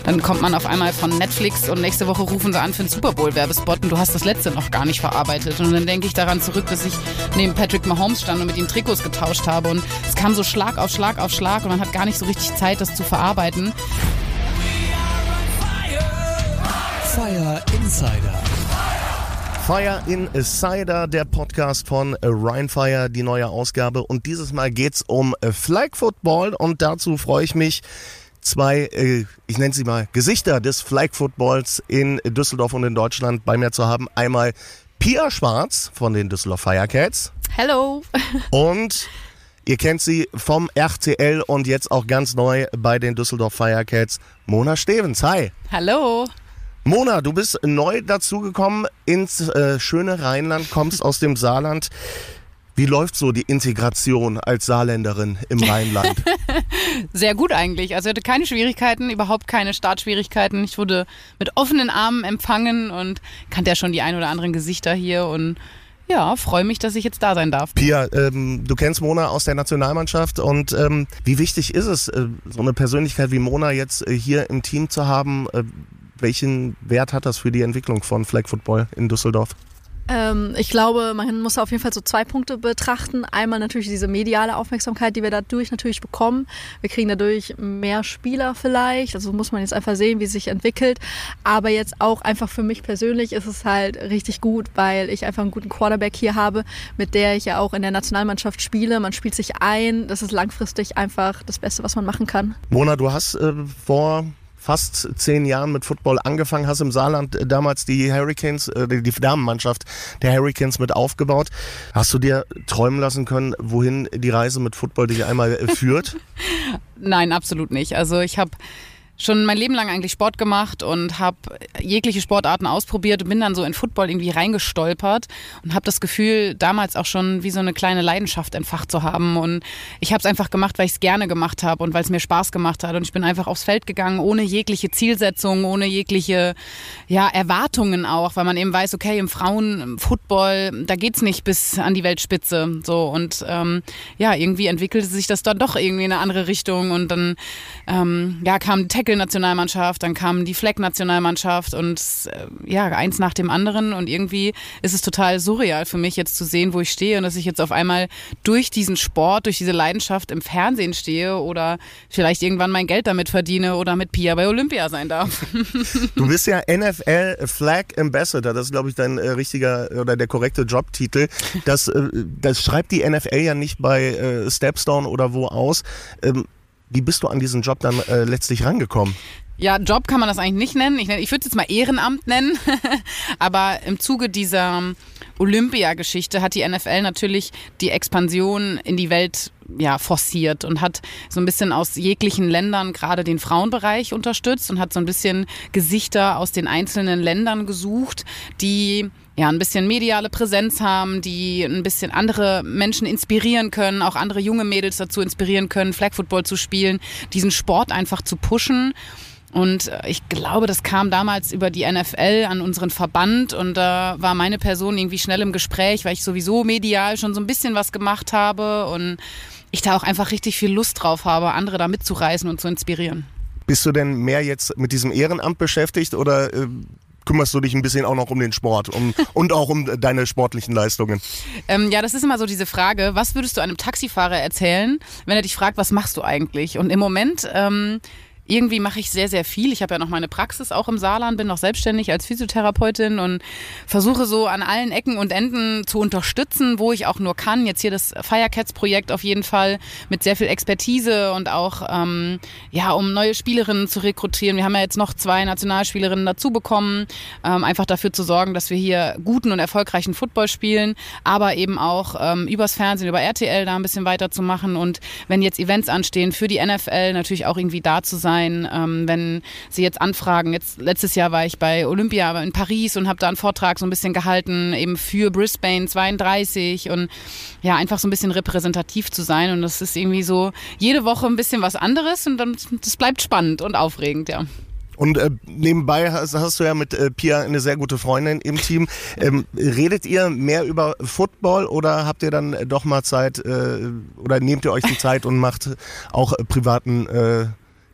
dann kommt man auf einmal von Netflix und nächste Woche rufen sie an für einen Super-Bowl-Werbespot und du hast das letzte noch gar nicht verarbeitet. Und dann denke ich daran zurück, dass ich neben Patrick Mahomes stand und mit ihm Trikots getauscht habe und es kam so Schlag auf Schlag auf Schlag und man hat gar nicht so richtig Zeit, das zu verarbeiten. Fire Insider. Fire Insider, der Podcast von Rhein Fire, die neue Ausgabe. Und dieses Mal geht's um Flag Football und dazu freue ich mich, zwei, ich nenne sie mal, Gesichter des Flag Footballs in Düsseldorf und in Deutschland bei mir zu haben. Einmal Pia Schwarz von den Düsseldorf Firecats. Hello. Und ihr kennt sie vom RTL und jetzt auch ganz neu bei den Düsseldorf Firecats, Mona Stevens. Hi. Hallo. Mona, du bist neu dazugekommen ins schöne Rheinland, kommst aus dem Saarland. Wie läuft so die Integration als Saarländerin im Rheinland? Sehr gut eigentlich. Also ich hatte keine Schwierigkeiten, überhaupt keine Startschwierigkeiten. Ich wurde mit offenen Armen empfangen und kannte ja schon die ein oder anderen Gesichter hier und ja, freue mich, dass ich jetzt da sein darf. Pia, du kennst Mona aus der Nationalmannschaft und wie wichtig ist es, so eine Persönlichkeit wie Mona jetzt hier im Team zu haben? Welchen Wert hat das für die Entwicklung von Flag Football in Düsseldorf? Ich glaube, man muss auf jeden Fall so 2 Punkte betrachten. Einmal natürlich diese mediale Aufmerksamkeit, die wir dadurch natürlich bekommen. Wir kriegen dadurch mehr Spieler vielleicht. Also muss man jetzt einfach sehen, wie es sich entwickelt. Aber jetzt auch einfach für mich persönlich ist es halt richtig gut, weil ich einfach einen guten Quarterback hier habe, mit der ich ja auch in der Nationalmannschaft spiele. Man spielt sich ein. Das ist langfristig einfach das Beste, was man machen kann. Mona, du hast vor fast 10 Jahren mit Football angefangen, hast im Saarland damals die Hurricanes, die Damenmannschaft der Hurricanes mit aufgebaut. Hast du dir träumen lassen können, wohin die Reise mit Football dich einmal führt? Nein, absolut nicht. Also ich habe schon mein Leben lang eigentlich Sport gemacht und habe jegliche Sportarten ausprobiert und bin dann so in Football irgendwie reingestolpert und habe das Gefühl, damals auch schon wie so eine kleine Leidenschaft entfacht zu haben. Und ich habe es einfach gemacht, weil ich es gerne gemacht habe und weil es mir Spaß gemacht hat. Und ich bin einfach aufs Feld gegangen, ohne jegliche Zielsetzung, ohne jegliche Erwartungen auch, weil man eben weiß, okay, im Frauenfootball, da geht's nicht bis an die Weltspitze. So und irgendwie entwickelte sich das dann doch irgendwie in eine andere Richtung und dann kam die Tackle-Nationalmannschaft, dann kam die Flag-Nationalmannschaft und eins nach dem anderen und irgendwie ist es total surreal für mich jetzt zu sehen, wo ich stehe und dass ich jetzt auf einmal durch diesen Sport, durch diese Leidenschaft im Fernsehen stehe oder vielleicht irgendwann mein Geld damit verdiene oder mit Pia bei Olympia sein darf. Du bist ja NFL Flag Ambassador, das ist glaube ich dein richtiger oder der korrekte Jobtitel. Das schreibt die NFL ja nicht bei Stepstone oder wo aus. Wie bist du an diesen Job dann letztlich rangekommen? Ja, Job kann man das eigentlich nicht nennen. Ich würde es jetzt mal Ehrenamt nennen. Aber im Zuge dieser Olympia-Geschichte hat die NFL natürlich die Expansion in die Welt forciert und hat so ein bisschen aus jeglichen Ländern gerade den Frauenbereich unterstützt und hat so ein bisschen Gesichter aus den einzelnen Ländern gesucht, die ein bisschen mediale Präsenz haben, die ein bisschen andere Menschen inspirieren können, auch andere junge Mädels dazu inspirieren können, Flag Football zu spielen, diesen Sport einfach zu pushen. Und ich glaube, das kam damals über die NFL an unseren Verband und da war meine Person irgendwie schnell im Gespräch, weil ich sowieso medial schon so ein bisschen was gemacht habe und ich da auch einfach richtig viel Lust drauf habe, andere da mitzureißen und zu inspirieren. Bist du denn mehr jetzt mit diesem Ehrenamt beschäftigt oder kümmerst du dich ein bisschen auch noch um den Sport und auch um deine sportlichen Leistungen? Das ist immer so diese Frage, was würdest du einem Taxifahrer erzählen, wenn er dich fragt, was machst du eigentlich? Und im Moment irgendwie mache ich sehr, sehr viel. Ich habe ja noch meine Praxis auch im Saarland, bin noch selbstständig als Physiotherapeutin und versuche so an allen Ecken und Enden zu unterstützen, wo ich auch nur kann. Jetzt hier das Firecats-Projekt auf jeden Fall mit sehr viel Expertise und auch um neue Spielerinnen zu rekrutieren. Wir haben ja jetzt noch 2 Nationalspielerinnen dazu bekommen, einfach dafür zu sorgen, dass wir hier guten und erfolgreichen Football spielen, aber eben auch übers Fernsehen, über RTL da ein bisschen weiterzumachen und wenn jetzt Events anstehen für die NFL, natürlich auch irgendwie da zu sein, wenn sie jetzt anfragen. Letztes Jahr war ich bei Olympia in Paris und habe da einen Vortrag so ein bisschen gehalten, eben für Brisbane 32 und einfach so ein bisschen repräsentativ zu sein und das ist irgendwie so jede Woche ein bisschen was anderes und dann, das bleibt spannend und aufregend, ja. Und nebenbei hast du ja mit Pia eine sehr gute Freundin im Team. Redet ihr mehr über Football oder habt ihr dann doch mal Zeit oder nehmt ihr euch die Zeit und macht auch privaten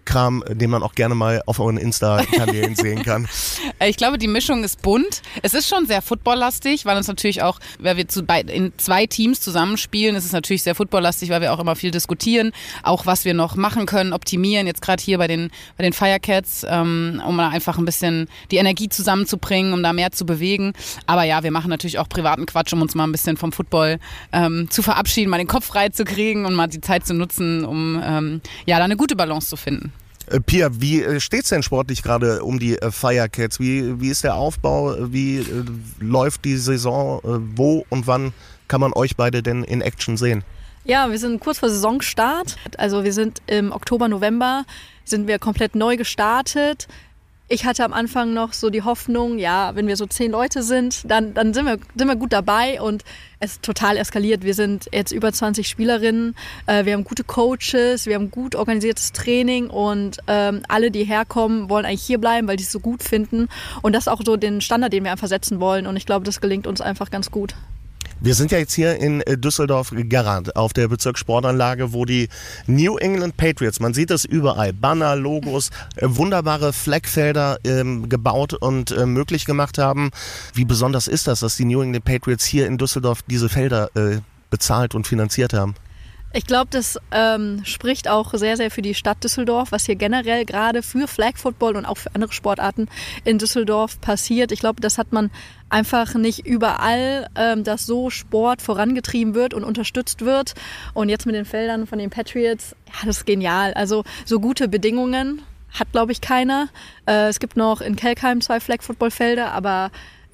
Kram, den man auch gerne mal auf euren Insta-Kanälen sehen kann? Ich glaube, die Mischung ist bunt. Es ist schon sehr footballlastig, weil uns natürlich auch, weil wir in 2 Teams zusammenspielen, ist es natürlich sehr footballlastig, weil wir auch immer viel diskutieren, auch was wir noch machen können, optimieren, jetzt gerade hier bei den Firecats, um da einfach ein bisschen die Energie zusammenzubringen, um da mehr zu bewegen. Aber ja, wir machen natürlich auch privaten Quatsch, um uns mal ein bisschen vom Football zu verabschieden, mal den Kopf frei zu kriegen und mal die Zeit zu nutzen, um da eine gute Balance zu finden. Pia, wie steht's denn sportlich gerade um die Firecats? Wie ist der Aufbau? Wie läuft die Saison? Wo und wann kann man euch beide denn in Action sehen? Ja, wir sind kurz vor Saisonstart. Also wir sind im Oktober, November sind wir komplett neu gestartet. Ich hatte am Anfang noch so die Hoffnung, ja, wenn wir so 10 Leute sind, dann sind wir gut dabei und es ist total eskaliert. Wir sind jetzt über 20 Spielerinnen, wir haben gute Coaches, wir haben gut organisiertes Training und alle, die herkommen, wollen eigentlich hier bleiben, weil die es so gut finden und das ist auch so den Standard, den wir einfach setzen wollen und ich glaube, das gelingt uns einfach ganz gut. Wir sind ja jetzt hier in Düsseldorf-Garant auf der Bezirkssportanlage, wo die New England Patriots, man sieht es überall, Banner, Logos, wunderbare Flagfelder gebaut und möglich gemacht haben. Wie besonders ist das, dass die New England Patriots hier in Düsseldorf diese Felder bezahlt und finanziert haben? Ich glaube, das spricht auch sehr, sehr für die Stadt Düsseldorf, was hier generell gerade für Flag Football und auch für andere Sportarten in Düsseldorf passiert. Ich glaube, das hat man einfach nicht überall, dass so Sport vorangetrieben wird und unterstützt wird. Und jetzt mit den Feldern von den Patriots, ja, das ist genial. Also so gute Bedingungen hat, glaube ich, keiner. Es gibt noch in Kelkheim 2 Flag Football Felder, aber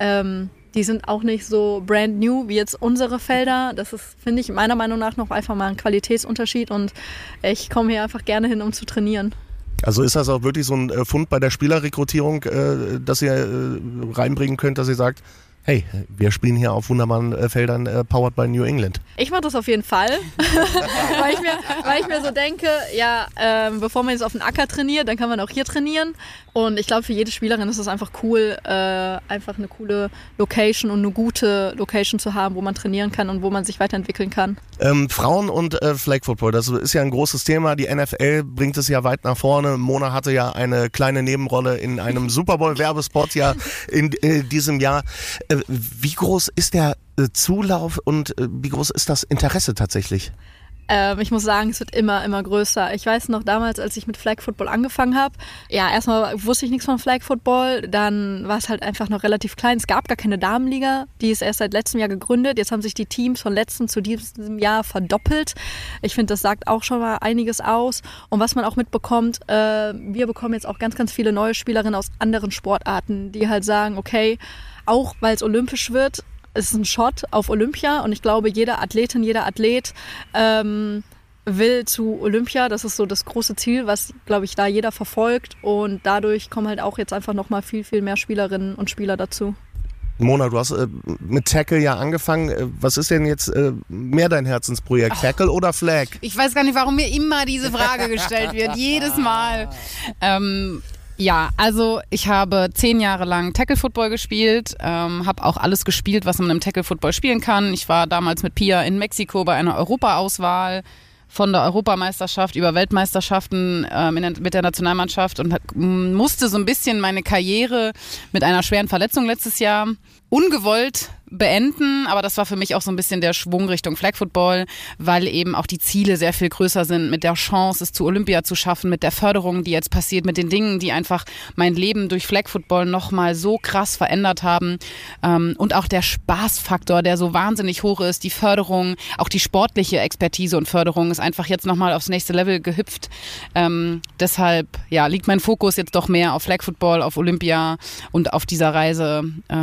die sind auch nicht so brand new wie jetzt unsere Felder. Das ist, finde ich, meiner Meinung nach noch einfach mal ein Qualitätsunterschied und ich komme hier einfach gerne hin, um zu trainieren. Also ist das auch wirklich so ein Fund bei der Spielerrekrutierung, dass ihr reinbringen könnt, dass ihr sagt, hey, wir spielen hier auf wunderbaren Feldern powered by New England. Ich mache das auf jeden Fall, weil ich mir so denke, ja, bevor man jetzt auf den Acker trainiert, dann kann man auch hier trainieren. Und ich glaube, für jede Spielerin ist es einfach cool, einfach eine coole Location und eine gute Location zu haben, wo man trainieren kann und wo man sich weiterentwickeln kann. Frauen und Flag Football, das ist ja ein großes Thema. Die NFL bringt es ja weit nach vorne. Mona hatte ja eine kleine Nebenrolle in einem Super Bowl Werbespot ja in diesem Jahr. Wie groß ist der Zulauf und wie groß ist das Interesse tatsächlich? Ich muss sagen, es wird immer größer. Ich weiß noch damals, als ich mit Flag Football angefangen habe, ja, erstmal wusste ich nichts von Flag Football, dann war es halt einfach noch relativ klein. Es gab gar keine Damenliga, die ist erst seit letztem Jahr gegründet. Jetzt haben sich die Teams von letztem zu diesem Jahr verdoppelt. Ich finde, das sagt auch schon mal einiges aus. Und was man auch mitbekommt, wir bekommen jetzt auch ganz viele neue Spielerinnen aus anderen Sportarten, die halt sagen, okay, auch weil es olympisch wird, es ist ein Shot auf Olympia und ich glaube, jede Athletin, jeder Athlet will zu Olympia. Das ist so das große Ziel, was, glaube ich, da jeder verfolgt und dadurch kommen halt auch jetzt einfach nochmal viel mehr Spielerinnen und Spieler dazu. Mona, du hast mit Tackle ja angefangen. Was ist denn jetzt mehr dein Herzensprojekt, Tackle oder Flag? Ich weiß gar nicht, warum mir immer diese Frage gestellt wird, jedes Mal. Ja, also ich habe 10 Jahre lang Tackle-Football gespielt, habe auch alles gespielt, was man im Tackle-Football spielen kann. Ich war damals mit Pia in Mexiko bei einer Europaauswahl, von der Europameisterschaft über Weltmeisterschaften mit der Nationalmannschaft und musste so ein bisschen meine Karriere mit einer schweren Verletzung letztes Jahr ungewollt beenden, aber das war für mich auch so ein bisschen der Schwung Richtung Flag Football, weil eben auch die Ziele sehr viel größer sind, mit der Chance, es zu Olympia zu schaffen, mit der Förderung, die jetzt passiert, mit den Dingen, die einfach mein Leben durch Flag Football nochmal so krass verändert haben und auch der Spaßfaktor, der so wahnsinnig hoch ist, die Förderung, auch die sportliche Expertise und Förderung ist einfach jetzt nochmal aufs nächste Level gehüpft. Deshalb ja, liegt mein Fokus jetzt doch mehr auf Flag Football, auf Olympia und auf dieser Reise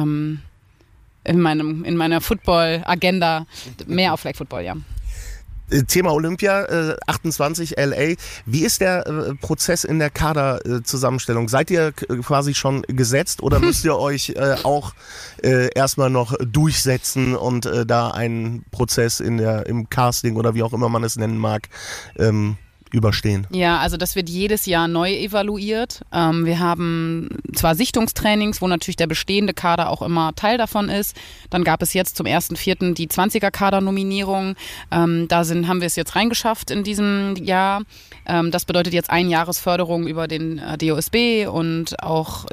in meiner Football-Agenda mehr auf Flag Football, ja. Thema Olympia, 28 LA. Wie ist der Prozess in der Kaderzusammenstellung? Seid ihr quasi schon gesetzt oder müsst ihr euch auch erstmal noch durchsetzen und da einen Prozess im Casting oder wie auch immer man es nennen mag, überstehen? Ja, also das wird jedes Jahr neu evaluiert. Wir haben zwar Sichtungstrainings, wo natürlich der bestehende Kader auch immer Teil davon ist. Dann gab es jetzt zum 1.4. die 20er-Kader-Nominierung. Haben wir es jetzt reingeschafft in diesem Jahr. Das bedeutet jetzt Einjahresförderung über den DOSB und auch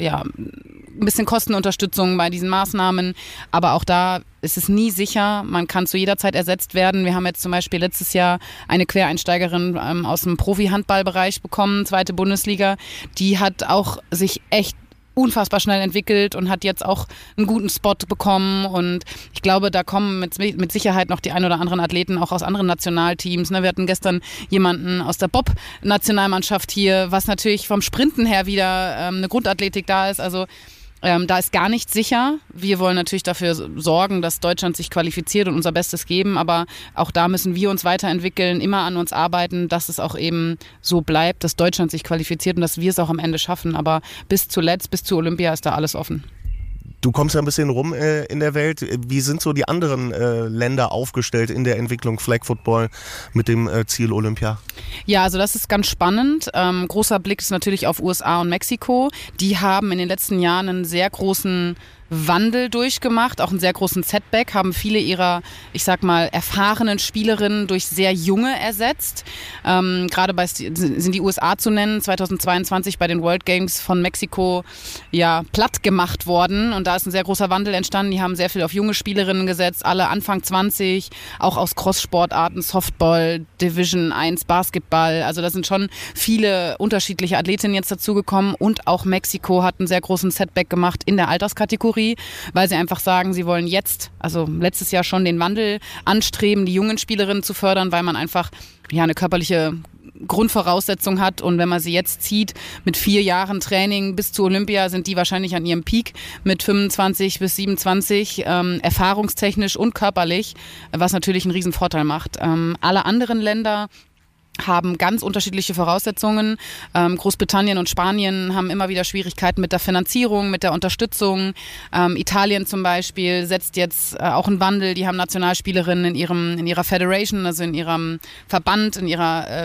ein bisschen Kostenunterstützung bei diesen Maßnahmen. Aber auch da ist es nie sicher. Man kann zu jeder Zeit ersetzt werden. Wir haben jetzt zum Beispiel letztes Jahr eine Quereinsteigerin aus dem Profi-Handballbereich bekommen, 2. Bundesliga. Die hat auch sich echt unfassbar schnell entwickelt und hat jetzt auch einen guten Spot bekommen. Und ich glaube, da kommen mit Sicherheit noch die ein oder anderen Athleten auch aus anderen Nationalteams. Wir hatten gestern jemanden aus der Bob-Nationalmannschaft hier, was natürlich vom Sprinten her wieder eine Grundathletik da ist. Also da ist gar nichts sicher. Wir wollen natürlich dafür sorgen, dass Deutschland sich qualifiziert und unser Bestes geben, aber auch da müssen wir uns weiterentwickeln, immer an uns arbeiten, dass es auch eben so bleibt, dass Deutschland sich qualifiziert und dass wir es auch am Ende schaffen. Aber bis zu Olympia ist da alles offen. Du kommst ja ein bisschen rum in der Welt. Wie sind so die anderen Länder aufgestellt in der Entwicklung Flag Football mit dem Ziel Olympia? Ja, also das ist ganz spannend. Großer Blick ist natürlich auf USA und Mexiko. Die haben in den letzten Jahren einen sehr großen Wandel durchgemacht, auch einen sehr großen Setback, haben viele ihrer, ich sag mal, erfahrenen Spielerinnen durch sehr junge ersetzt. Gerade sind die USA zu nennen, 2022 bei den World Games von Mexiko platt gemacht worden und da ist ein sehr großer Wandel entstanden. Die haben sehr viel auf junge Spielerinnen gesetzt, alle Anfang 20, auch aus Cross-Sportarten, Softball, Division 1, Basketball. Also da sind schon viele unterschiedliche Athletinnen jetzt dazugekommen und auch Mexiko hat einen sehr großen Setback gemacht in der Alterskategorie, weil sie einfach sagen, sie wollen jetzt, also letztes Jahr schon den Wandel anstreben, die jungen Spielerinnen zu fördern, weil man einfach eine körperliche Grundvoraussetzung hat und wenn man sie jetzt zieht, mit 4 Jahren Training bis zu Olympia sind die wahrscheinlich an ihrem Peak mit 25 bis 27, erfahrungstechnisch und körperlich, was natürlich einen riesen Vorteil macht. Alle anderen Länder haben ganz unterschiedliche Voraussetzungen. Großbritannien und Spanien haben immer wieder Schwierigkeiten mit der Finanzierung, mit der Unterstützung. Italien zum Beispiel setzt jetzt auch einen Wandel. Die haben Nationalspielerinnen in ihrer Federation, also in ihrem Verband, in ihrer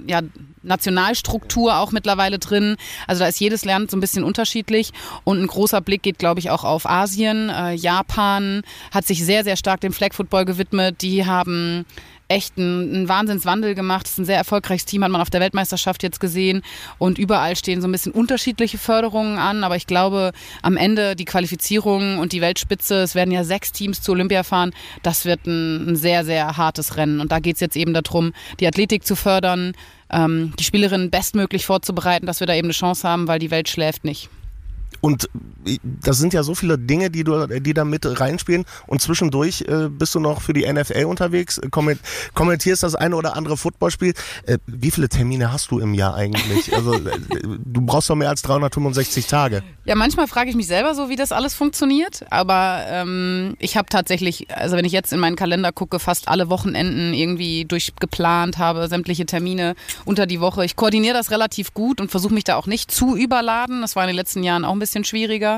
Nationalstruktur auch mittlerweile drin. Also da ist jedes Land so ein bisschen unterschiedlich. Und ein großer Blick geht, glaube ich, auch auf Asien. Japan hat sich sehr, sehr stark dem Flag Football gewidmet. Die haben echt einen Wahnsinnswandel gemacht. Das ist ein sehr erfolgreiches Team, hat man auf der Weltmeisterschaft jetzt gesehen. Und überall stehen so ein bisschen unterschiedliche Förderungen an. Aber ich glaube, am Ende die Qualifizierung und die Weltspitze, es werden ja 6 Teams zu Olympia fahren, das wird ein sehr, sehr hartes Rennen. Und da geht es jetzt eben darum, die Athletik zu fördern, die Spielerinnen bestmöglich vorzubereiten, dass wir da eben eine Chance haben, weil die Welt schläft nicht. Und das sind ja so viele Dinge, die da mit reinspielen. Und zwischendurch bist du noch für die NFL unterwegs, kommentierst das eine oder andere Footballspiel. Wie viele Termine hast du im Jahr eigentlich? Also du brauchst doch mehr als 365 Tage. Ja, manchmal frage ich mich selber so, wie das alles funktioniert. Aber ich habe tatsächlich, also wenn ich jetzt in meinen Kalender gucke, fast alle Wochenenden irgendwie durchgeplant habe, sämtliche Termine unter die Woche. Ich koordiniere das relativ gut und versuche mich da auch nicht zu überladen. Das war in den letzten Jahren auch ein bisschen schwieriger.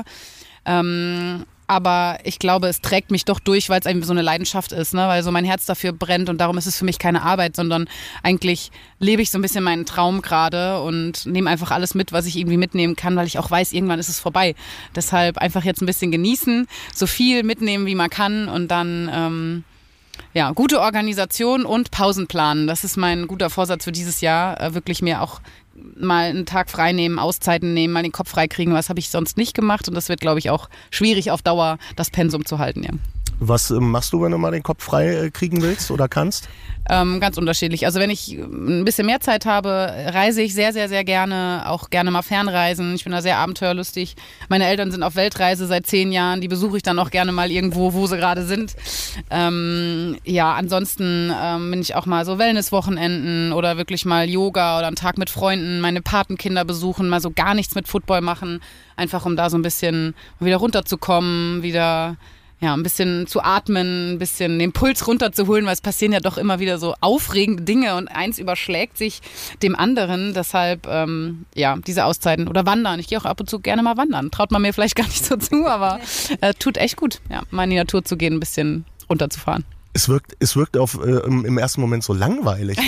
Aber ich glaube, es trägt mich doch durch, weil es eben so eine Leidenschaft ist, ne? Weil so mein Herz dafür brennt und darum ist es für mich keine Arbeit, sondern eigentlich lebe ich so ein bisschen meinen Traum gerade und nehme einfach alles mit, was ich irgendwie mitnehmen kann, weil ich auch weiß, irgendwann ist es vorbei. Deshalb einfach jetzt ein bisschen genießen, so viel mitnehmen, wie man kann und dann gute Organisation und Pausen planen. Das ist mein guter Vorsatz für dieses Jahr, wirklich mir auch mal einen Tag frei nehmen, Auszeiten nehmen, mal den Kopf frei kriegen. Was habe ich sonst nicht gemacht und das wird, glaube ich, auch schwierig auf Dauer, das Pensum zu halten. Ja. Was machst du, wenn du mal den Kopf frei kriegen willst oder kannst? Ganz unterschiedlich. Also wenn ich ein bisschen mehr Zeit habe, reise ich sehr, sehr, sehr gerne, auch gerne mal fernreisen. Ich bin da sehr abenteuerlustig. Meine Eltern sind auf Weltreise seit 10 Jahren, die besuche ich dann auch gerne mal irgendwo, wo sie gerade sind. Ansonsten bin ich auch mal so Wellnesswochenenden oder wirklich mal Yoga oder einen Tag mit Freunden, meine Patenkinder besuchen, mal so gar nichts mit Football machen, einfach um da so ein bisschen wieder runterzukommen, wieder ein bisschen zu atmen, ein bisschen den Puls runterzuholen, weil es passieren ja doch immer wieder so aufregende Dinge und eins überschlägt sich dem anderen. Deshalb, diese Auszeiten oder Wandern. Ich gehe auch ab und zu gerne mal wandern. Traut man mir vielleicht gar nicht so zu, aber tut echt gut, mal in die Natur zu gehen, ein bisschen runterzufahren. Es wirkt im ersten Moment so langweilig.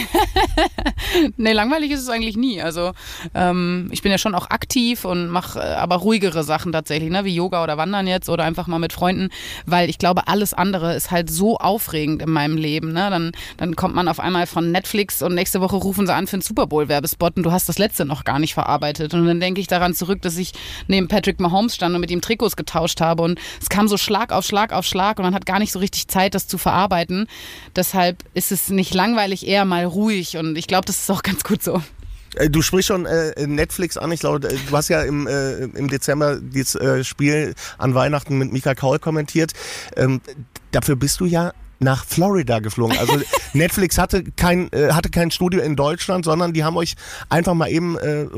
Nee, langweilig ist es eigentlich nie. Also ich bin ja schon auch aktiv und mache aber ruhigere Sachen tatsächlich, ne? Wie Yoga oder Wandern jetzt oder einfach mal mit Freunden, weil ich glaube, alles andere ist halt so aufregend in meinem Leben. Ne? Dann kommt man auf einmal von Netflix und nächste Woche rufen sie an für einen Super Bowl-Werbespot und du hast das letzte noch gar nicht verarbeitet. Und dann denke ich daran zurück, dass ich neben Patrick Mahomes stand und mit ihm Trikots getauscht habe und es kam so Schlag auf Schlag auf Schlag und man hat gar nicht so richtig Zeit, das zu verarbeiten. Deshalb ist es nicht langweilig, eher mal ruhig und ich glaube, das ist auch ganz gut so. Du sprichst schon Netflix an. Ich glaube, du hast ja im Dezember dieses Spiel an Weihnachten mit Mika Kaul kommentiert. Dafür bist du ja nach Florida geflogen. Also Netflix hatte kein Studio in Deutschland, sondern die haben euch einfach mal eben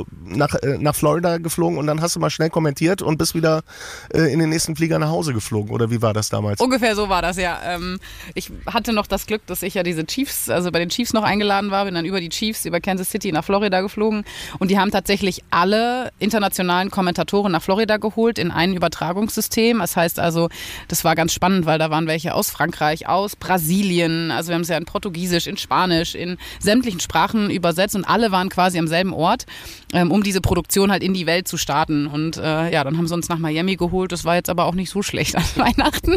nach Florida geflogen und dann hast du mal schnell kommentiert und bist wieder in den nächsten Flieger nach Hause geflogen. Oder wie war das damals? Ungefähr so war das, ja. Ich hatte noch das Glück, dass ich ja bei den Chiefs noch eingeladen war, bin dann über die Chiefs, über Kansas City nach Florida geflogen und die haben tatsächlich alle internationalen Kommentatoren nach Florida geholt in ein Übertragungssystem. Das heißt also, das war ganz spannend, weil da waren welche aus Frankreich, aus Brasilien, also wir haben es ja in Portugiesisch, in Spanisch, in sämtlichen Sprachen übersetzt und alle waren quasi am selben Ort, um diese Produktion halt in die Welt zu starten. Und dann haben sie uns nach Miami geholt, das war jetzt aber auch nicht so schlecht an Weihnachten.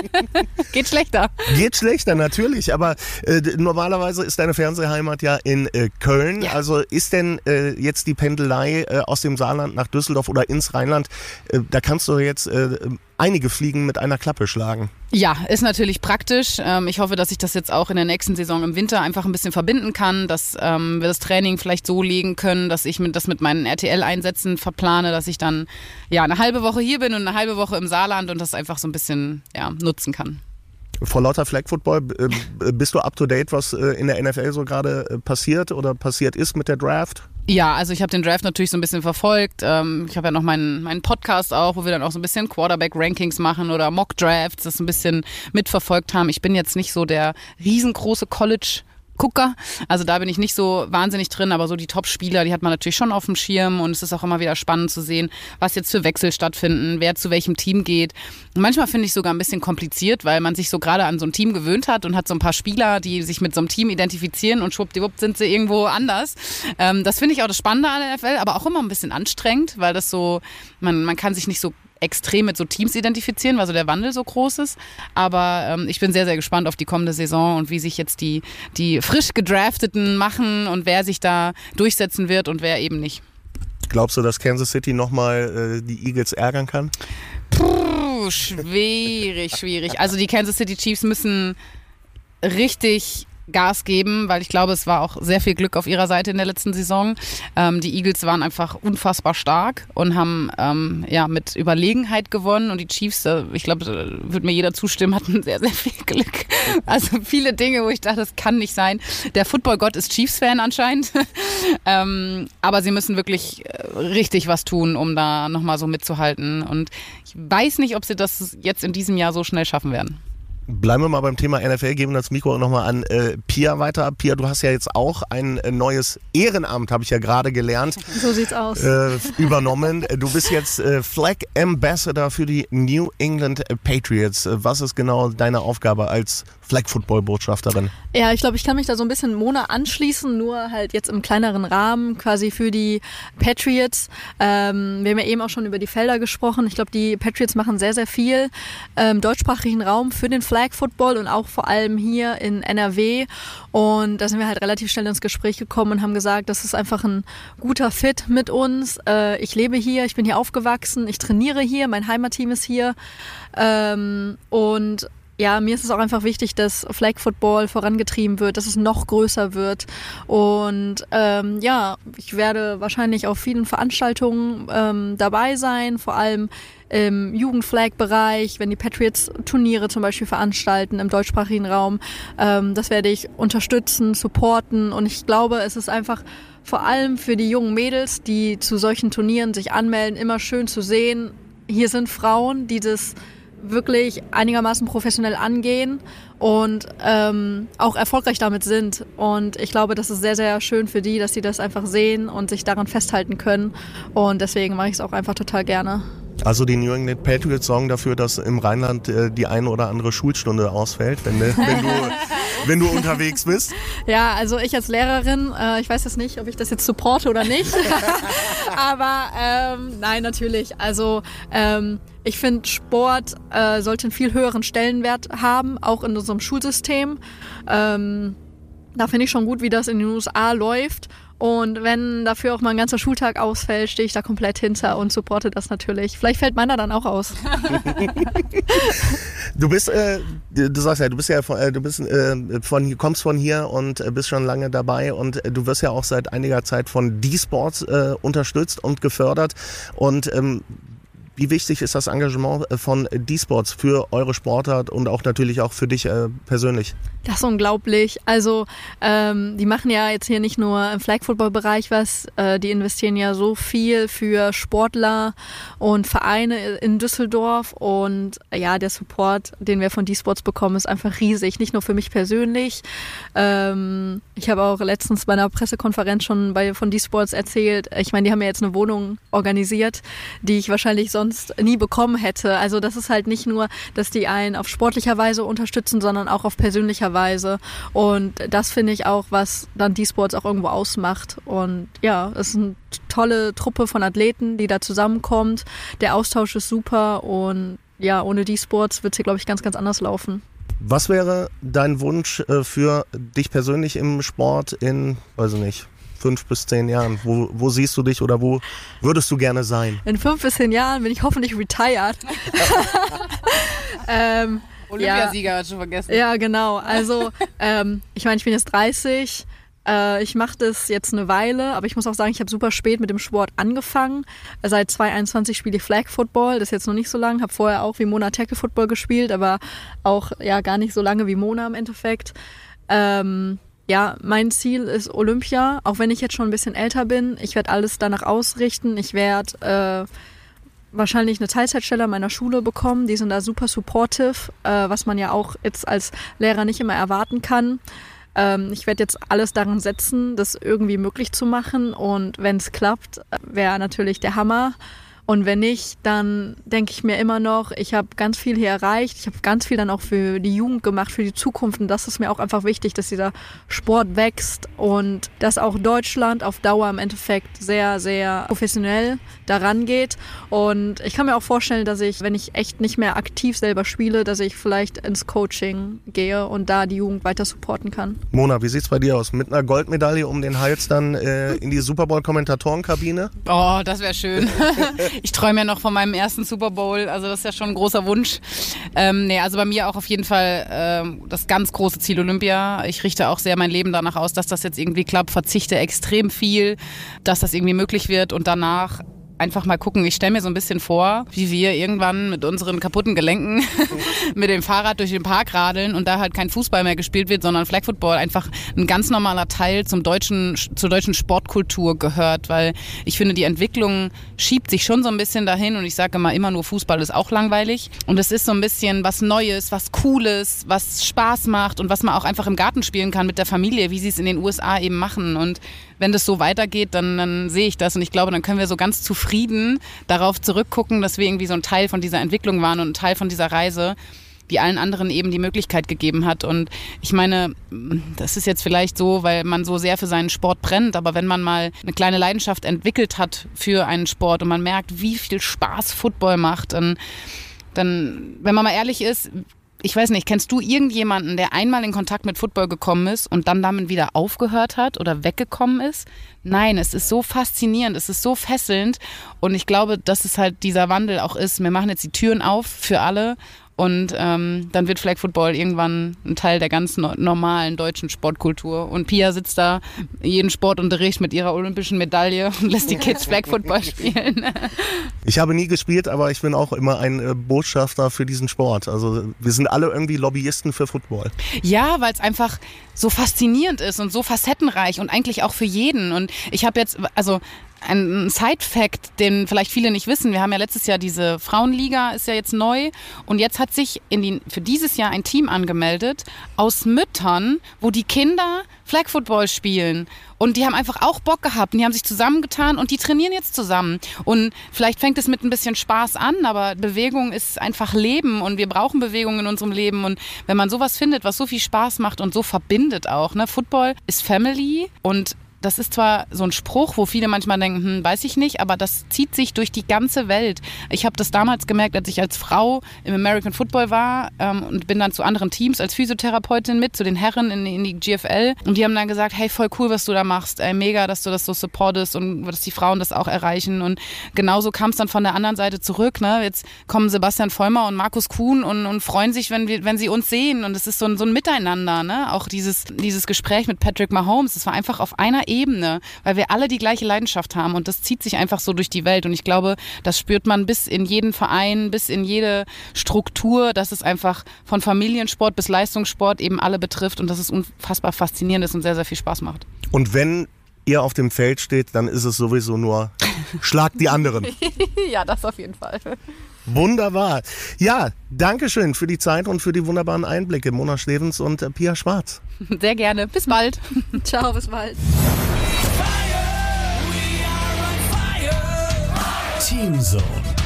Geht schlechter. Geht schlechter, natürlich, aber normalerweise ist deine Fernsehheimat ja in Köln. Ja. Also ist denn jetzt die Pendelei aus dem Saarland nach Düsseldorf oder ins Rheinland, da kannst du jetzt einige Fliegen mit einer Klappe schlagen. Ja, ist natürlich praktisch. Ich hoffe, dass ich das jetzt auch in der nächsten Saison im Winter einfach ein bisschen verbinden kann, dass wir das Training vielleicht so legen können, dass ich das mit meinen RTL-Einsätzen verplane, dass ich dann eine halbe Woche hier bin und eine halbe Woche im Saarland und das einfach so ein bisschen nutzen kann. Vor lauter Flag Football, bist du up to date, was in der NFL so gerade passiert oder passiert ist mit der Draft? Ja, also ich habe den Draft natürlich so ein bisschen verfolgt. Ich habe ja noch meinen Podcast auch, wo wir dann auch so ein bisschen Quarterback-Rankings machen oder Mock-Drafts, das ein bisschen mitverfolgt haben. Ich bin jetzt nicht so der riesengroße College-Gucker, also da bin ich nicht so wahnsinnig drin, aber so die Top-Spieler, die hat man natürlich schon auf dem Schirm und es ist auch immer wieder spannend zu sehen, was jetzt für Wechsel stattfinden, wer zu welchem Team geht. Und manchmal finde ich sogar ein bisschen kompliziert, weil man sich so gerade an so ein Team gewöhnt hat und hat so ein paar Spieler, die sich mit so einem Team identifizieren und schwuppdiwupp sind sie irgendwo anders. Das finde ich auch das Spannende an der NFL, aber auch immer ein bisschen anstrengend, weil das so, man kann sich nicht so extrem mit so Teams identifizieren, weil so der Wandel so groß ist. Aber ich bin sehr, sehr gespannt auf die kommende Saison und wie sich jetzt die frisch Gedrafteten machen und wer sich da durchsetzen wird und wer eben nicht. Glaubst du, dass Kansas City nochmal die Eagles ärgern kann? Schwierig. Also die Kansas City Chiefs müssen richtig Gas geben, weil ich glaube, es war auch sehr viel Glück auf ihrer Seite in der letzten Saison. Die Eagles waren einfach unfassbar stark und haben mit Überlegenheit gewonnen und die Chiefs, ich glaube, da wird mir jeder zustimmen, hatten sehr, sehr viel Glück. Also viele Dinge, wo ich dachte, das kann nicht sein. Der Footballgott ist Chiefs-Fan anscheinend, aber sie müssen wirklich richtig was tun, um da nochmal so mitzuhalten und ich weiß nicht, ob sie das jetzt in diesem Jahr so schnell schaffen werden. Bleiben wir mal beim Thema NFL, geben das Mikro nochmal an Pia weiter. Pia, du hast ja jetzt auch ein neues Ehrenamt, habe ich ja gerade gelernt. So sieht's aus. Übernommen. Du bist jetzt Flag Ambassador für die New England Patriots. Was ist genau deine Aufgabe als Flag-Football-Botschafterin? Ja, ich glaube, ich kann mich da so ein bisschen Mona anschließen, nur halt jetzt im kleineren Rahmen quasi für die Patriots. Wir haben ja eben auch schon über die Felder gesprochen. Ich glaube, die Patriots machen sehr, sehr viel im deutschsprachigen Raum für den Flag-Football und auch vor allem hier in NRW. Und da sind wir halt relativ schnell ins Gespräch gekommen und haben gesagt, das ist einfach ein guter Fit mit uns. Ich lebe hier, ich bin hier aufgewachsen, ich trainiere hier, mein Heimatteam ist hier. Und ja, mir ist es auch einfach wichtig, dass Flag Football vorangetrieben wird, dass es noch größer wird. Und ich werde wahrscheinlich auf vielen Veranstaltungen dabei sein, vor allem im Jugendflag-Bereich, wenn die Patriots Turniere zum Beispiel veranstalten im deutschsprachigen Raum. Das werde ich unterstützen, supporten und ich glaube, es ist einfach vor allem für die jungen Mädels, die zu solchen Turnieren sich anmelden, immer schön zu sehen, hier sind Frauen, die das wirklich einigermaßen professionell angehen und auch erfolgreich damit sind. Und ich glaube, das ist sehr, sehr schön für die, dass sie das einfach sehen und sich daran festhalten können. Und deswegen mache ich es auch einfach total gerne. Also die New England Patriots sorgen dafür, dass im Rheinland die eine oder andere Schulstunde ausfällt, wenn du unterwegs bist. Ja, also ich als Lehrerin, ich weiß jetzt nicht, ob ich das jetzt supporte oder nicht. Aber nein, natürlich. Also ich finde, Sport sollte einen viel höheren Stellenwert haben, auch in unserem Schulsystem. Da finde ich schon gut, wie das in den USA läuft. Und wenn dafür auch mal ein ganzer Schultag ausfällt, stehe ich da komplett hinter und supporte das natürlich. Vielleicht fällt meiner dann auch aus. Du sagst ja, kommst von hier und bist schon lange dabei und du wirst ja auch seit einiger Zeit von D-Sports unterstützt und gefördert. Und wie wichtig ist das Engagement von D-Sports für eure Sportart und auch natürlich auch für dich persönlich? Das ist unglaublich. Also die machen ja jetzt hier nicht nur im Flag-Football-Bereich was, die investieren ja so viel für Sportler und Vereine in Düsseldorf und ja, der Support, den wir von D-Sports bekommen, ist einfach riesig. Nicht nur für mich persönlich. Ich habe auch letztens bei einer Pressekonferenz schon von D-Sports erzählt, ich meine, die haben ja jetzt eine Wohnung organisiert, die ich wahrscheinlich sonst nie bekommen hätte. Also das ist halt nicht nur, dass die einen auf sportlicher Weise unterstützen, sondern auch auf persönlicher Weise. Und das finde ich auch, was dann D-Sports auch irgendwo ausmacht. Und ja, es ist eine tolle Truppe von Athleten, die da zusammenkommt. Der Austausch ist super und ja, ohne D-Sports wird es hier, glaube ich, ganz, ganz anders laufen. Was wäre dein Wunsch für dich persönlich im Sport in, weiß ich nicht, 5 bis 10 Jahren? Wo siehst du dich oder wo würdest du gerne sein? In 5 bis 10 Jahren bin ich hoffentlich retired. Olympiasieger hat schon vergessen. Ja, genau. Also ich meine, ich bin jetzt 30. Ich mache das jetzt eine Weile, aber ich muss auch sagen, ich habe super spät mit dem Sport angefangen. Seit 2021 spiele ich Flag Football, das ist jetzt noch nicht so lang. Habe vorher auch wie Mona Tackle Football gespielt, aber auch ja gar nicht so lange wie Mona im Endeffekt. Ja, mein Ziel ist Olympia, auch wenn ich jetzt schon ein bisschen älter bin. Ich werde alles danach ausrichten. Ich werde wahrscheinlich eine Teilzeitstelle an meiner Schule bekommen. Die sind da super supportive, was man ja auch jetzt als Lehrer nicht immer erwarten kann. Ich werde jetzt alles daran setzen, das irgendwie möglich zu machen. Und wenn es klappt, wäre natürlich der Hammer. Und wenn nicht, dann denke ich mir immer noch, ich habe ganz viel hier erreicht. Ich habe ganz viel dann auch für die Jugend gemacht, für die Zukunft. Und das ist mir auch einfach wichtig, dass dieser Sport wächst und dass auch Deutschland auf Dauer im Endeffekt sehr, sehr professionell daran geht. Und ich kann mir auch vorstellen, dass ich, wenn ich echt nicht mehr aktiv selber spiele, dass ich vielleicht ins Coaching gehe und da die Jugend weiter supporten kann. Mona, wie sieht's bei dir aus? Mit einer Goldmedaille um den Hals dann in die Super Bowl-Kommentatorenkabine? Oh, das wäre schön. Ich träume ja noch von meinem ersten Super Bowl, also das ist ja schon ein großer Wunsch. Also bei mir auch auf jeden Fall das ganz große Ziel Olympia. Ich richte auch sehr mein Leben danach aus, dass das jetzt irgendwie klappt, verzichte extrem viel, dass das irgendwie möglich wird und danach einfach mal gucken. Ich stelle mir so ein bisschen vor, wie wir irgendwann mit unseren kaputten Gelenken mit dem Fahrrad durch den Park radeln und da halt kein Fußball mehr gespielt wird, sondern Flag Football einfach ein ganz normaler Teil zur deutschen Sportkultur gehört, weil ich finde, die Entwicklung schiebt sich schon so ein bisschen dahin und ich sage immer nur Fußball ist auch langweilig und es ist so ein bisschen was Neues, was Cooles, was Spaß macht und was man auch einfach im Garten spielen kann mit der Familie, wie sie es in den USA eben machen und wenn das so weitergeht, dann sehe ich das und ich glaube, dann können wir so ganz zufrieden darauf zurückgucken, dass wir irgendwie so ein Teil von dieser Entwicklung waren und ein Teil von dieser Reise, die allen anderen eben die Möglichkeit gegeben hat. Und ich meine, das ist jetzt vielleicht so, weil man so sehr für seinen Sport brennt, aber wenn man mal eine kleine Leidenschaft entwickelt hat für einen Sport und man merkt, wie viel Spaß Football macht, dann wenn man mal ehrlich ist, ich weiß nicht, kennst du irgendjemanden, der einmal in Kontakt mit Football gekommen ist und dann damit wieder aufgehört hat oder weggekommen ist? Nein, es ist so faszinierend, es ist so fesselnd und ich glaube, dass es halt dieser Wandel auch ist. Wir machen jetzt die Türen auf für alle und dann wird Flag Football irgendwann ein Teil der ganz normalen deutschen Sportkultur. Und Pia sitzt da jeden Sportunterricht mit ihrer olympischen Medaille und lässt die Kids Flag Football spielen. Ich habe nie gespielt, aber ich bin auch immer ein Botschafter für diesen Sport. Also wir sind alle irgendwie Lobbyisten für Football. Ja, weil es einfach so faszinierend ist und so facettenreich und eigentlich auch für jeden. Und ich habe jetzt, also ein Side-Fact, den vielleicht viele nicht wissen. Wir haben ja letztes Jahr diese Frauenliga, ist ja jetzt neu. Und jetzt hat sich für dieses Jahr ein Team angemeldet aus Müttern, wo die Kinder Flag Football spielen. Und die haben einfach auch Bock gehabt und die haben sich zusammengetan und die trainieren jetzt zusammen. Und vielleicht fängt es mit ein bisschen Spaß an, aber Bewegung ist einfach Leben und wir brauchen Bewegung in unserem Leben. Und wenn man sowas findet, was so viel Spaß macht und so verbindet auch, ne? Football ist Family und das ist zwar so ein Spruch, wo viele manchmal denken, weiß ich nicht, aber das zieht sich durch die ganze Welt. Ich habe das damals gemerkt, als ich als Frau im American Football war und bin dann zu anderen Teams als Physiotherapeutin mit, zu den Herren in die GFL. Und die haben dann gesagt, hey, voll cool, was du da machst. Ey, mega, dass du das so supportest und dass die Frauen das auch erreichen. Und genauso kam es dann von der anderen Seite zurück. Ne? Jetzt kommen Sebastian Vollmer und Markus Kuhn und freuen sich, wenn sie uns sehen. Und es ist so ein Miteinander. Ne? Auch dieses Gespräch mit Patrick Mahomes, das war einfach auf einer Ebene, weil wir alle die gleiche Leidenschaft haben und das zieht sich einfach so durch die Welt und ich glaube, das spürt man bis in jeden Verein, bis in jede Struktur, dass es einfach von Familiensport bis Leistungssport eben alle betrifft und dass es unfassbar faszinierend ist und sehr, sehr viel Spaß macht. Und wenn ihr auf dem Feld steht, dann ist es sowieso nur Schlag die anderen. Ja, das auf jeden Fall. Wunderbar. Ja, Dankeschön für die Zeit und für die wunderbaren Einblicke, Mona Stevens und Pia Schwarz. Sehr gerne. Bis bald. Ciao, bis bald. Teamzone.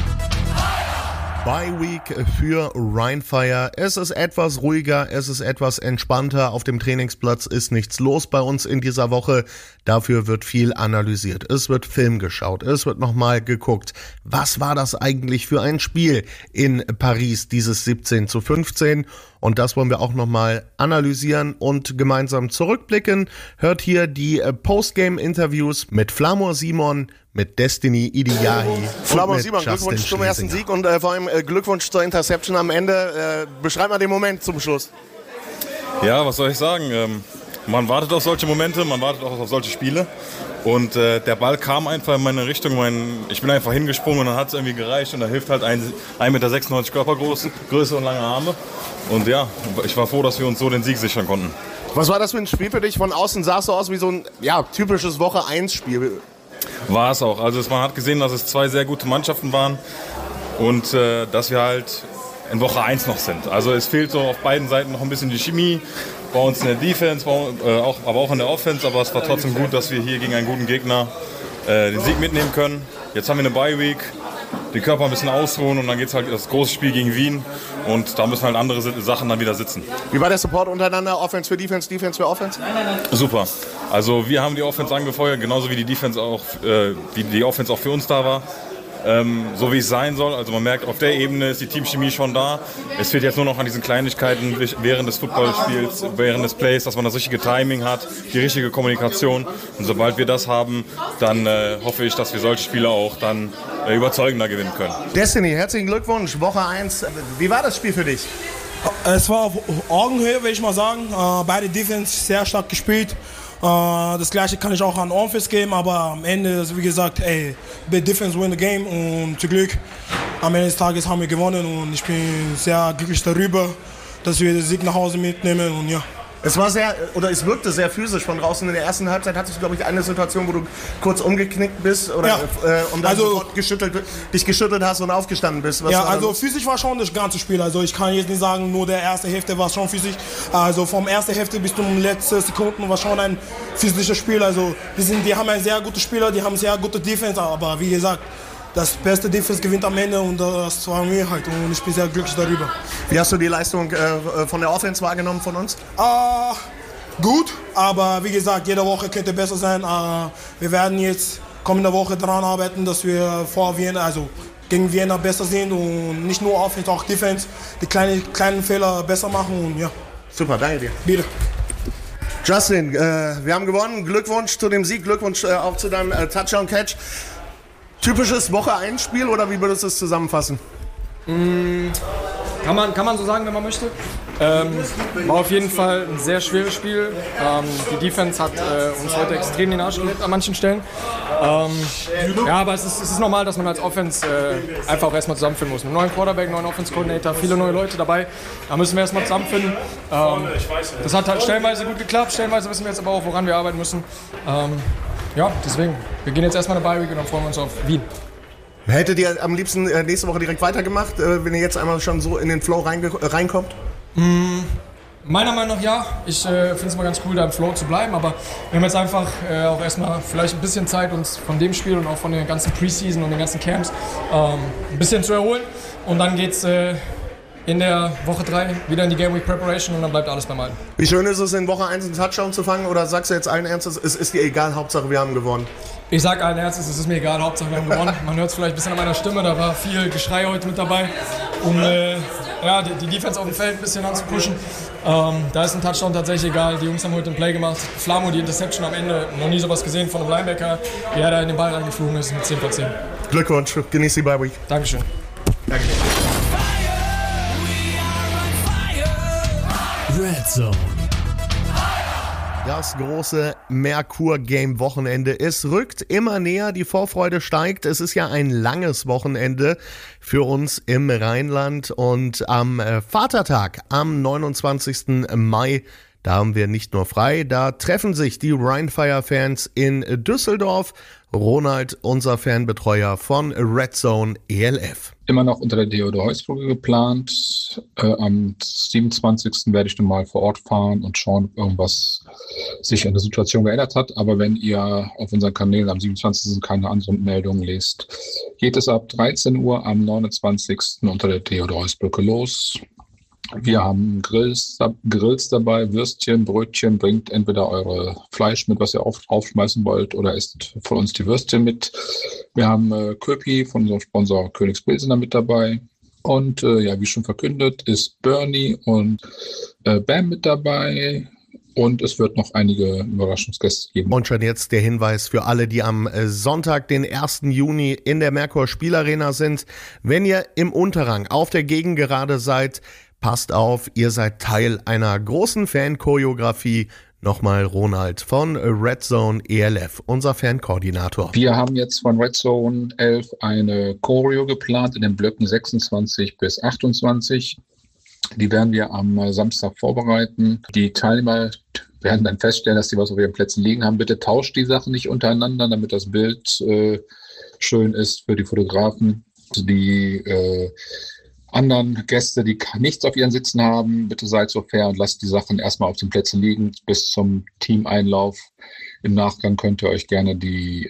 Bye Week für Rheinfire. Es ist etwas ruhiger, es ist etwas entspannter. Auf dem Trainingsplatz ist nichts los bei uns in dieser Woche. Dafür wird viel analysiert. Es wird Film geschaut. Es wird nochmal geguckt. Was war das eigentlich für ein Spiel in Paris, dieses 17:15? Und das wollen wir auch nochmal analysieren und gemeinsam zurückblicken. Hört hier die Postgame-Interviews mit Flamur Simon, mit Destiny Idiyahi. Flamur Simon, Glückwunsch zum ersten Sieg und vor allem Glückwunsch zur Interception am Ende. Beschreib mal den Moment zum Schluss. Ja, was soll ich sagen? Man wartet auf solche Momente, man wartet auch auf solche Spiele. Und der Ball kam einfach in meine Richtung. Ich bin einfach hingesprungen und dann hat es irgendwie gereicht. Und da hilft halt 1,96 Meter Körpergröße und lange Arme. Und ja, ich war froh, dass wir uns so den Sieg sichern konnten. Was war das für ein Spiel für dich? Von außen sah es so aus wie so ein typisches Woche-1-Spiel. War es auch. Also man hat gesehen, dass es zwei sehr gute Mannschaften waren. Und dass wir halt in Woche 1 noch sind. Also es fehlt so auf beiden Seiten noch ein bisschen die Chemie. Bei uns in der Defense, aber auch in der Offense. Aber es war trotzdem gut, dass wir hier gegen einen guten Gegner den Sieg mitnehmen können. Jetzt haben wir eine Bye-Week, die Körper ein bisschen ausruhen und dann geht es halt das große Spiel gegen Wien. Und da müssen halt andere Sachen dann wieder sitzen. Wie war der Support untereinander? Offense für Defense, Defense für Offense? Super. Also wir haben die Offense angefeuert, genauso wie die Offense auch für uns da war. So wie es sein soll. Also man merkt, auf der Ebene ist die Teamchemie schon da. Es fehlt jetzt nur noch an diesen Kleinigkeiten während des Footballspiels, während des Plays, dass man das richtige Timing hat, die richtige Kommunikation. Und sobald wir das haben, dann hoffe ich, dass wir solche Spiele auch dann überzeugender gewinnen können. Destiny, herzlichen Glückwunsch, Woche 1. Wie war das Spiel für dich? Es war auf Augenhöhe, würde ich mal sagen. Beide Defense sehr stark gespielt. Das gleiche kann ich auch an Offense geben, aber am Ende, wie gesagt, the Defense win the game und zum Glück am Ende des Tages haben wir gewonnen und ich bin sehr glücklich darüber, dass wir den Sieg nach Hause mitnehmen und ja. Es wirkte sehr physisch von draußen. In der ersten Halbzeit hattest du, glaube ich, eine Situation, wo du kurz umgeknickt bist oder und dann sofort dich geschüttelt hast und aufgestanden bist. Also physisch war schon das ganze Spiel. Also ich kann jetzt nicht sagen, nur der erste Hälfte war schon physisch. Also vom ersten Hälfte bis zum letzten Sekunden war schon ein physisches Spiel. Also die haben einen sehr guten Spieler, die haben sehr gute Defense, aber wie gesagt, das beste Defense gewinnt am Ende und das war mir halt und ich bin sehr glücklich darüber. Wie hast du die Leistung von der Offense wahrgenommen von uns? Gut, aber wie gesagt, jede Woche könnte besser sein. Wir werden jetzt kommende Woche daran arbeiten, dass wir gegen Vienna besser sind und nicht nur Offense, auch Defense, die kleinen Fehler besser machen und ja. Super, danke dir. Bitte. Justin, wir haben gewonnen. Glückwunsch zu dem Sieg, Glückwunsch auch zu deinem Touchdown-Catch. Typisches Woche-1-Spiel oder wie würdest du es zusammenfassen? Kann man so sagen, wenn man möchte. War auf jeden Fall ein sehr schweres Spiel. Die Defense hat uns heute extrem den Arsch gerettet an manchen Stellen. Aber es ist normal, dass man als Offense einfach auch erstmal zusammenfinden muss. Mit einem neuen Quarterback, neuen Offense-Coordinator, viele neue Leute dabei. Da müssen wir erstmal zusammenfinden. Das hat halt stellenweise gut geklappt, stellenweise wissen wir jetzt aber auch, woran wir arbeiten müssen. Deswegen, wir gehen jetzt erstmal eine Bye-Week und dann freuen wir uns auf Wien. Hättet ihr am liebsten nächste Woche direkt weitergemacht, wenn ihr jetzt einmal schon so in den Flow reinkommt? Meiner Meinung nach ja. Ich finde es mal ganz cool, da im Flow zu bleiben. Aber wir haben jetzt einfach auch erstmal vielleicht ein bisschen Zeit, uns von dem Spiel und auch von der ganzen Preseason und den ganzen Camps ein bisschen zu erholen. Und dann geht's in der Woche 3 wieder in die Game Week Preparation und dann bleibt alles beim Alten. Wie schön ist es, in Woche 1 einen Touchdown zu fangen? Oder sagst du jetzt allen Ernstes, es ist dir egal, Hauptsache wir haben gewonnen? Ich sag allen Ernstes, es ist mir egal, Hauptsache wir haben gewonnen. Man hört es vielleicht ein bisschen an meiner Stimme, da war viel Geschrei heute mit dabei, um die Defense auf dem Feld ein bisschen anzupushen. Da ist ein Touchdown tatsächlich egal. Die Jungs haben heute ein Play gemacht. Flamo, die Interception am Ende, noch nie sowas gesehen von einem Linebacker, wie er da in den Ball reingeflogen ist mit 10 von 10. Glückwunsch, genieß die Bye Week. Dankeschön. Danke. Red Zone. Das große Merkur-Game-Wochenende. Es rückt immer näher, die Vorfreude steigt. Es ist ja ein langes Wochenende für uns im Rheinland. Und am Vatertag, am 29. Mai, da haben wir nicht nur frei, da treffen sich die Rheinfire-Fans in Düsseldorf. Ronald, unser Fanbetreuer von Red Zone ELF. Immer noch unter der Theodor-Heuss-Brücke geplant. Am 27. werde ich dann mal vor Ort fahren und schauen, ob irgendwas sich in der Situation geändert hat. Aber wenn ihr auf unseren Kanälen am 27. keine anderen Meldungen lest, geht es ab 13 Uhr am 29. unter der Theodor-Heuss-Brücke los. Wir haben Grills dabei, Würstchen, Brötchen. Bringt entweder eure Fleisch mit, was ihr aufschmeißen wollt, oder esst von uns die Würstchen mit. Wir haben Köpi von unserem Sponsor Königspilsener mit dabei. Und wie schon verkündet, ist Bernie und Bam mit dabei. Und es wird noch einige Überraschungsgäste geben. Und schon jetzt der Hinweis für alle, die am Sonntag, den 1. Juni in der Merkur Spielarena sind. Wenn ihr im Unterrang auf der Gegengerade seid, passt auf, ihr seid Teil einer großen Fan-Choreografie. Nochmal Ronald von Red Zone ELF, unser Fan-Koordinator. Wir haben jetzt von Red Zone 11 eine Choreo geplant in den Blöcken 26 bis 28. Die werden wir am Samstag vorbereiten. Die Teilnehmer werden dann feststellen, dass die was auf ihren Plätzen liegen haben. Bitte tauscht die Sachen nicht untereinander, damit das Bild schön ist für die Fotografen. Die anderen Gäste, die nichts auf ihren Sitzen haben, bitte seid so fair und lasst die Sachen erstmal auf den Plätzen liegen bis zum Teameinlauf. Im Nachgang könnt ihr euch gerne die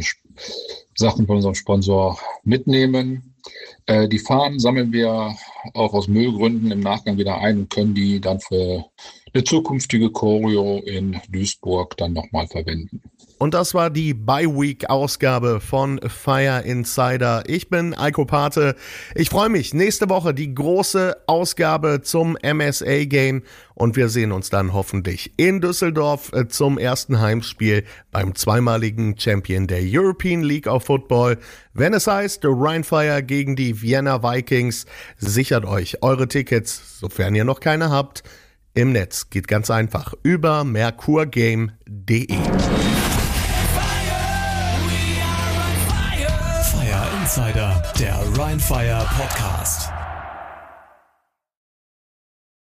Sachen von unserem Sponsor mitnehmen. Die Fahnen sammeln wir auch aus Müllgründen im Nachgang wieder ein und können die dann für eine zukünftige Choreo in Duisburg dann nochmal verwenden. Und das war die Bye-Week-Ausgabe von Fire Insider. Ich bin Eiko Pate. Ich freue mich. Nächste Woche die große Ausgabe zum MSA-Game. Und wir sehen uns dann hoffentlich in Düsseldorf zum ersten Heimspiel beim zweimaligen Champion der European League of Football. Wenn es heißt Rheinfire gegen die Vienna Vikings, sichert euch eure Tickets, sofern ihr noch keine habt, im Netz. Geht ganz einfach über merkurgame.de. Fire Insider, der Rheinfire Podcast.